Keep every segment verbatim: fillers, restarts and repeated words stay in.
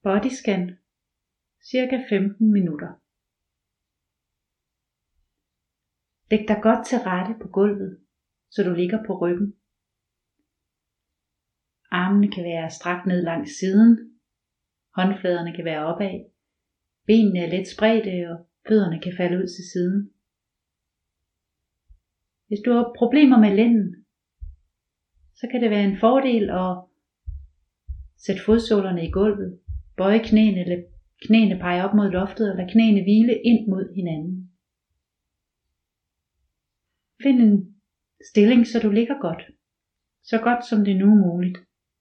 Bodyscan, cirka femten minutter. Læg dig godt til rette på gulvet, så du ligger på ryggen. Armene kan være strakt ned langs siden, håndfladerne kan være opad, benene er let spredte og fødderne kan falde ud til siden. Hvis du har problemer med lænden, så kan det være en fordel at sætte fodsålerne i gulvet, bøje knæene, eller knæene pege op mod loftet, eller knæene hvile ind mod hinanden. Find en stilling, så du ligger godt, så godt som det nu er muligt.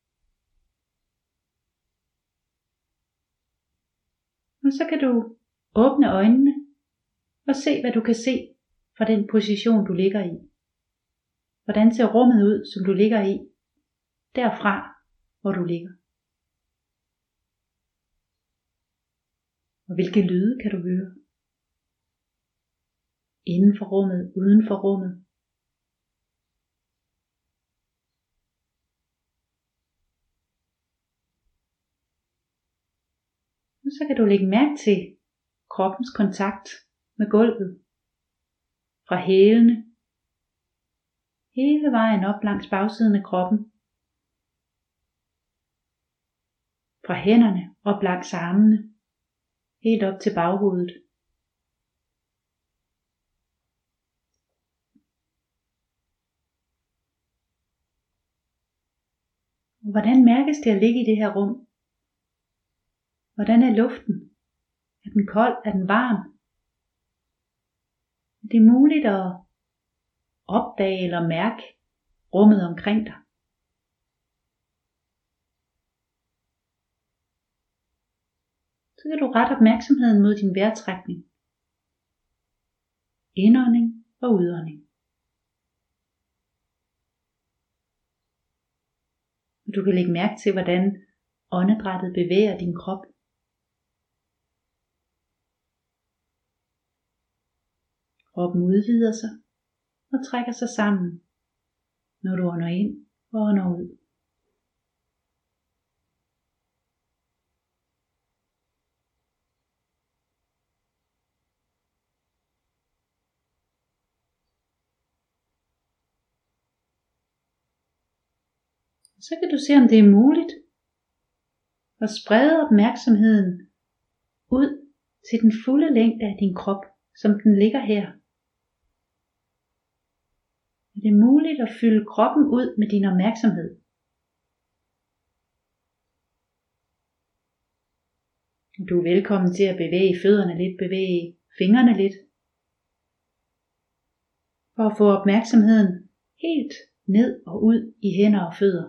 Og så kan du åbne øjnene og se, hvad du kan se fra den position, du ligger i. Hvordan ser rummet ud, som du ligger i, derfra, hvor du ligger. Og hvilke lyde kan du høre? Inden for rummet, uden for rummet. Og så kan du lægge mærke til kroppens kontakt med gulvet. Fra hælene, hele vejen op langs bagsiden af kroppen. Fra hænderne op langs armene, helt op til baghovedet. Hvordan mærkes det at ligge i det her rum? Hvordan er luften? Er den kold? Er den varm? Det er muligt at opdage eller mærke rummet omkring dig. Så kan du rette opmærksomheden mod din vejrtrækning. Indånding og udånding. Du kan lægge mærke til, hvordan åndedrættet bevæger din krop. Kroppen udvider sig og trækker sig sammen, når du ånder ind og ånder ud. Så kan du se, om det er muligt at sprede opmærksomheden ud til den fulde længde af din krop, som den ligger her. Er det muligt at fylde kroppen ud med din opmærksomhed? Du er velkommen til at bevæge fødderne lidt, bevæge fingrene lidt, for at få opmærksomheden helt ned og ud i hænder og fødder.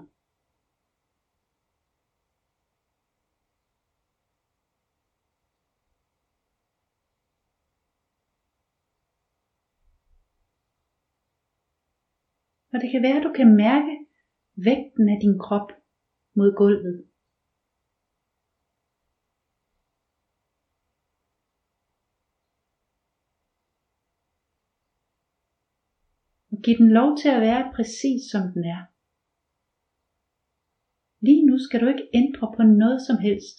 Og det kan være, at du kan mærke vægten af din krop mod gulvet. Og giv den lov til at være præcis som den er. Lige nu skal du ikke ændre på noget som helst.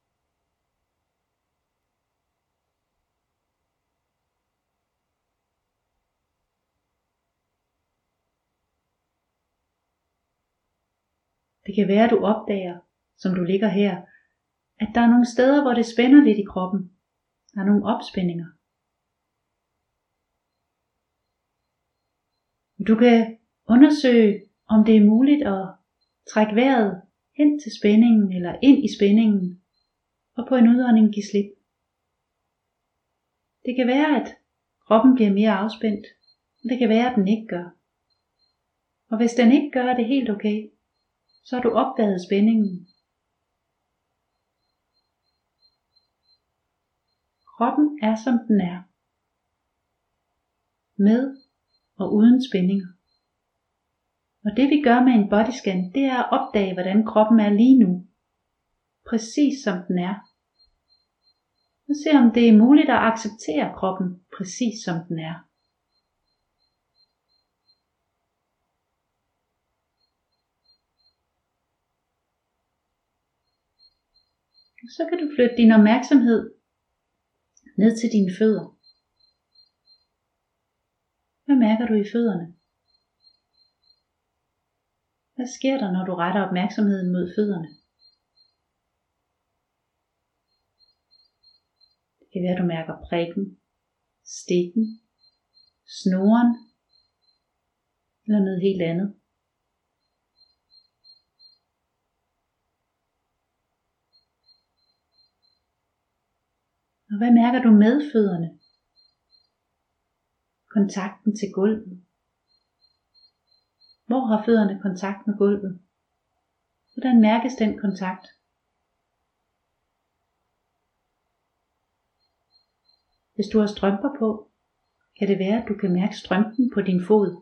Det kan være, at du opdager, som du ligger her, at der er nogle steder, hvor det spænder lidt i kroppen. Der er nogle opspændinger. Du kan undersøge, om det er muligt at trække vejret hen til spændingen eller ind i spændingen, og på en udånding give slip. Det kan være, at kroppen bliver mere afspændt, og det kan være, at den ikke gør. Og hvis den ikke gør, er det helt okay. Så har du opdaget spændingen. Kroppen er som den er. Med og uden spændinger. Og det vi gør med en bodyscan, det er at opdage, hvordan kroppen er lige nu. Præcis som den er. Og se om det er muligt at acceptere kroppen præcis som den er. Så kan du flytte din opmærksomhed ned til dine fødder. Hvad mærker du i fødderne? Hvad sker der, når du retter opmærksomheden mod fødderne? Det kan være, at du mærker prikken, stikken, snoren eller noget helt andet. Og hvad mærker du med fødderne? Kontakten til gulvet. Hvor har fødderne kontakt med gulvet? Hvordan mærkes den kontakt? Hvis du har strømper på, kan det være, at du kan mærke strømpen på din fod.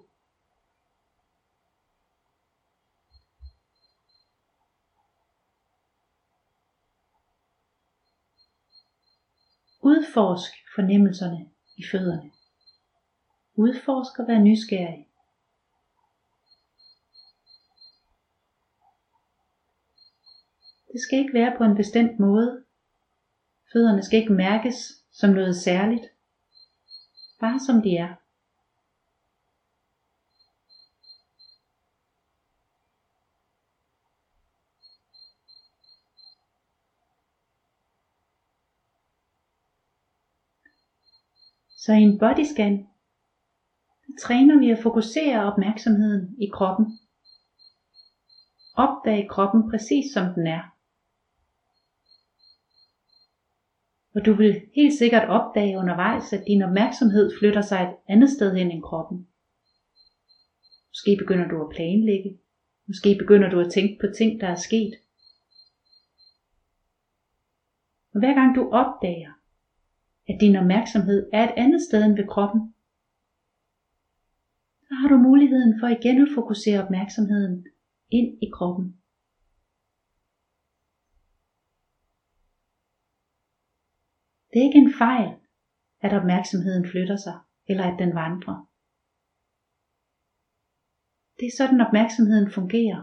Udforsk fornemmelserne i fødderne. Udforsk og vær nysgerrig. Det skal ikke være på en bestemt måde. Fødderne skal ikke mærkes som noget særligt. Bare som de er. Så i en bodyscan, der træner vi at fokusere opmærksomheden i kroppen. Opdag kroppen præcis som den er. Og du vil helt sikkert opdage undervejs, at din opmærksomhed flytter sig et andet sted hen end kroppen. Måske begynder du at planlægge. Måske begynder du at tænke på ting, der er sket. Og hver gang du opdager, at din opmærksomhed er et andet sted end ved kroppen, så har du muligheden for igen at fokusere opmærksomheden ind i kroppen. Det er ikke en fejl, at opmærksomheden flytter sig, eller at den vandrer. Det er sådan opmærksomheden fungerer.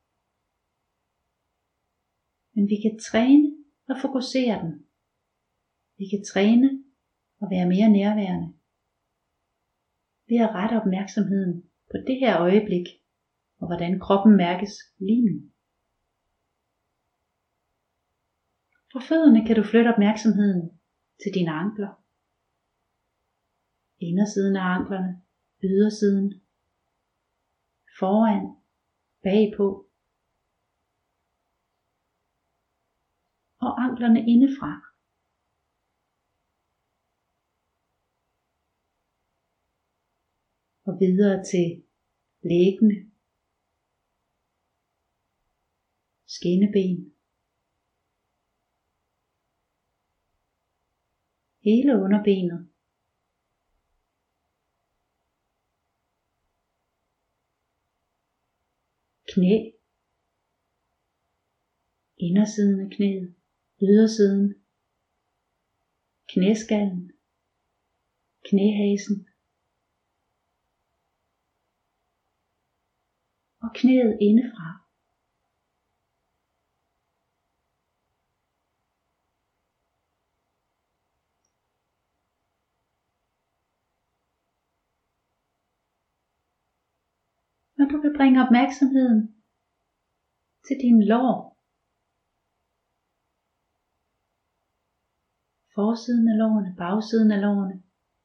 Men vi kan træne og fokusere den. Vi kan træne og være mere nærværende ved at rette opmærksomheden på det her øjeblik, og hvordan kroppen mærkes lige nu. Fra fødderne kan du flytte opmærksomheden til dine ankler. Indersiden af anklerne, ydersiden, foran, bagpå og anklerne indefra. Og videre til læggene, skinneben, hele underbenet, knæ, indersiden af knæet, ydersiden, knæskallen, knæhasen og knæet indefra. Når du vil bringe opmærksomheden til din lår, forsiden af lårene, bagsiden af lårene,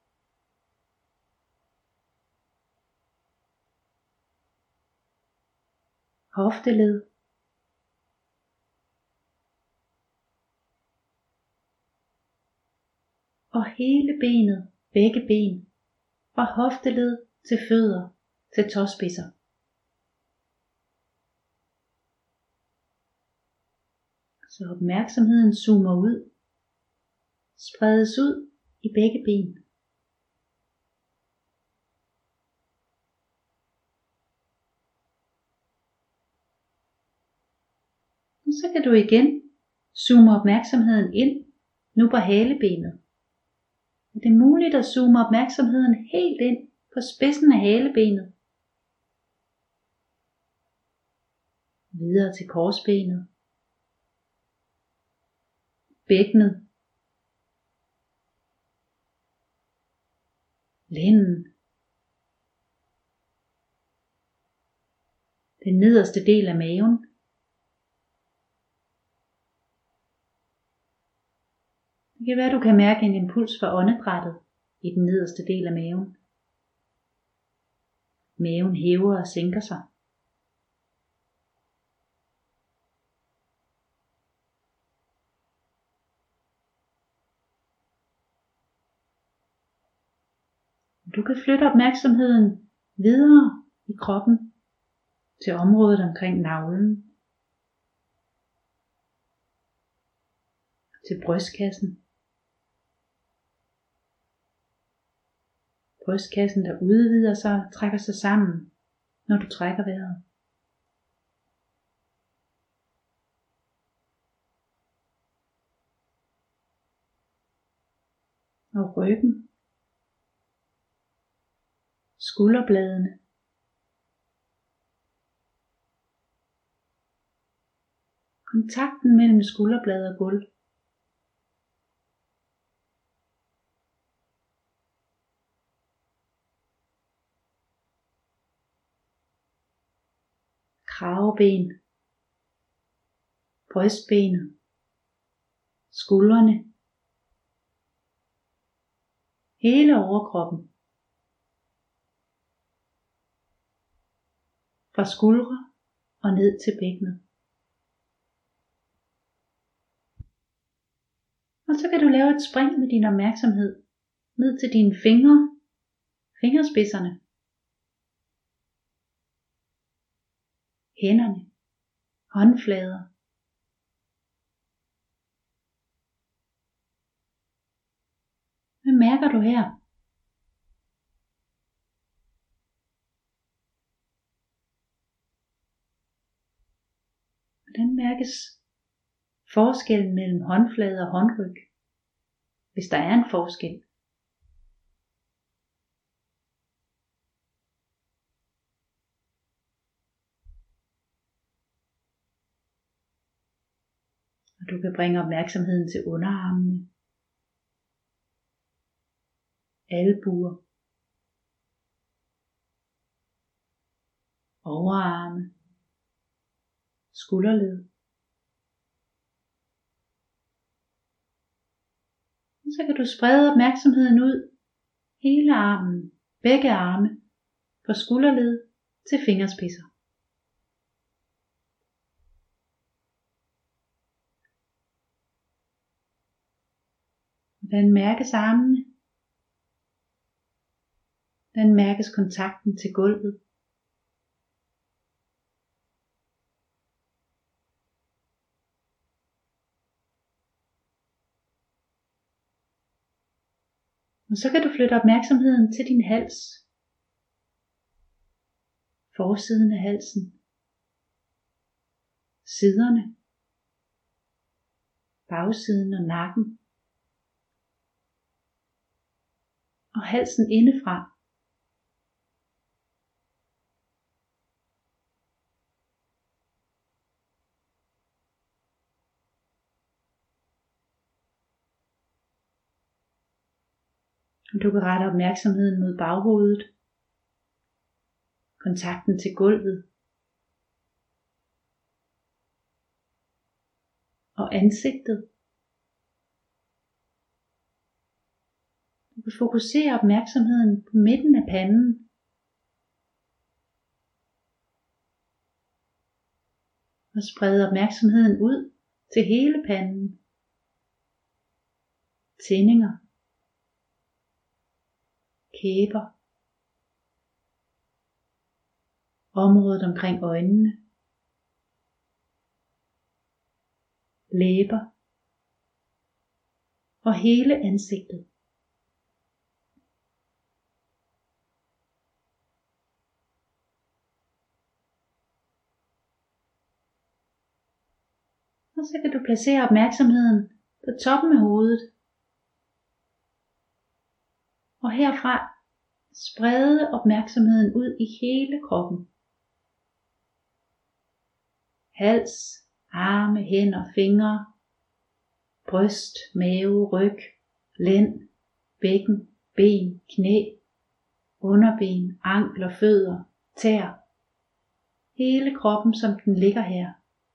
hofteled, og hele benet, begge ben, fra hofteled til fødder, til tåspidser. Så opmærksomheden zoomer ud, spredes ud i begge ben. Og så kan du igen zoome opmærksomheden ind, nu på halebenet. Og det er muligt at zoome opmærksomheden helt ind på spidsen af halebenet. Videre til korsbenet. bækkenet, lænden, den nederste del af maven, det kan være, du kan mærke en impuls fra åndedrættet i den nederste del af maven. Maven hæver og sænker sig. Du kan flytte opmærksomheden videre i kroppen til området omkring navlen, til brystkassen. Brystkassen, der udvider sig og trækker sig sammen, når du trækker vejret. Og ryggen, skulderbladene, kontakten mellem skulderblad og gulv. Kraveben, brystbenet, skuldrene, hele overkroppen, fra skuldre og ned til bækkenet. Og så kan du lave et spring med din opmærksomhed ned til dine fingre, fingerspidserne, hænderne, håndflader. Hvad mærker du her? Hvordan mærkes forskellen mellem håndflade og håndryg, hvis der er en forskel? Og du kan bringe opmærksomheden til underarmene, albuer, overarme, skulderled. Og så kan du sprede opmærksomheden ud hele armen, begge arme, fra skulderled til fingerspidser. Hvordan mærkes armene? Hvordan mærkes kontakten til gulvet? Og så kan du flytte opmærksomheden til din hals. Forsiden af halsen. Siderne. Bagsiden og nakken. Og halsen indefra. Du kan rette opmærksomheden mod baghovedet, kontakten til gulvet og ansigtet. Du kan fokusere opmærksomheden på midten af panden. Og sprede opmærksomheden ud til hele panden. Tændinger. Kæber, området omkring øjnene, læber og hele ansigtet. Og så kan du placere opmærksomheden på toppen af hovedet. Og herfra sprede opmærksomheden ud i hele kroppen. Hals, arme, hænder, fingre, bryst, mave, ryg, lænd, bækken, ben, knæ, underben, ankler, fødder, tæer. Hele kroppen, som den ligger her.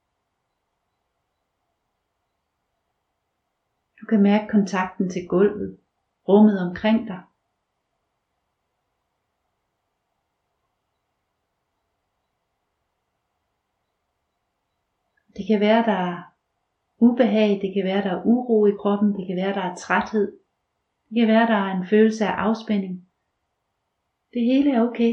Du kan mærke kontakten til gulvet, rummet omkring dig. Det kan være, der er ubehag, det kan være, der er uro i kroppen, det kan være, der er træthed. Det kan være, der er en følelse af afspænding. Det hele er okay.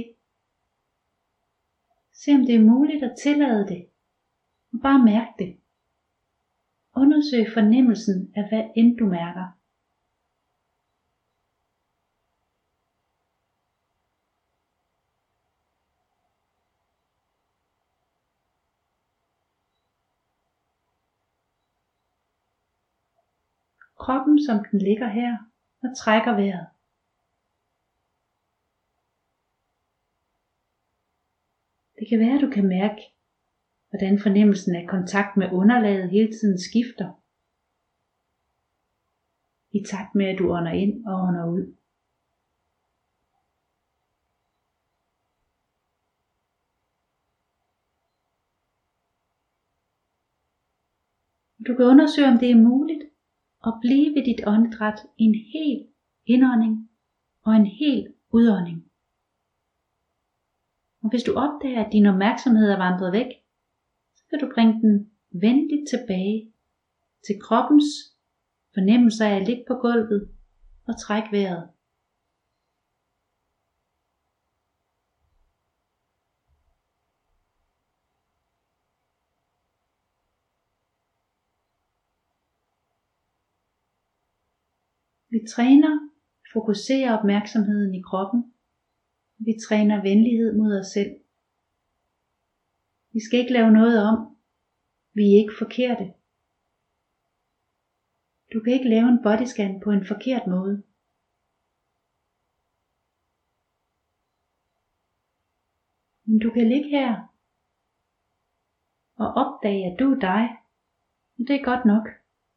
Se om det er muligt at tillade det. Og bare mærk det. Undersøg fornemmelsen af hvad end du mærker. Kroppen som den ligger her og trækker vejret. Det kan være, at du kan mærke, hvordan fornemmelsen af kontakt med underlaget hele tiden skifter. I takt med, at du ånder ind og ånder ud. Du kan undersøge, om det er muligt at blive ved dit åndedræt i en hel indånding og en hel udånding. Og hvis du opdager, at din opmærksomhed er vandret væk, så kan du bringe den venligt tilbage til kroppens fornemmelse af at ligge på gulvet og trække vejret. Vi træner, fokuserer opmærksomheden i kroppen. Vi træner venlighed mod os selv. Vi skal ikke lave noget om. Vi er ikke forkerte. Du kan ikke lave en bodyscan på en forkert måde. Men du kan ligge her og opdage, at du er dig. Og det er godt nok.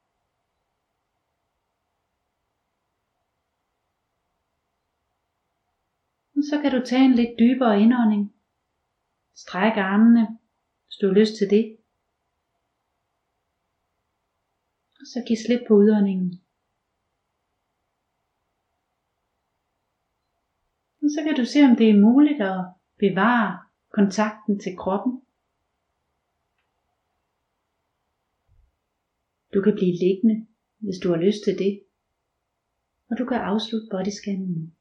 Og så kan du tage en lidt dybere indånding. Stræk armene, hvis du har lyst til det. Og så giv slip på udåndingen. Og så kan du se, om det er muligt at bevare kontakten til kroppen. Du kan blive liggende, hvis du har lyst til det. Og du kan afslutte bodyscannen nu.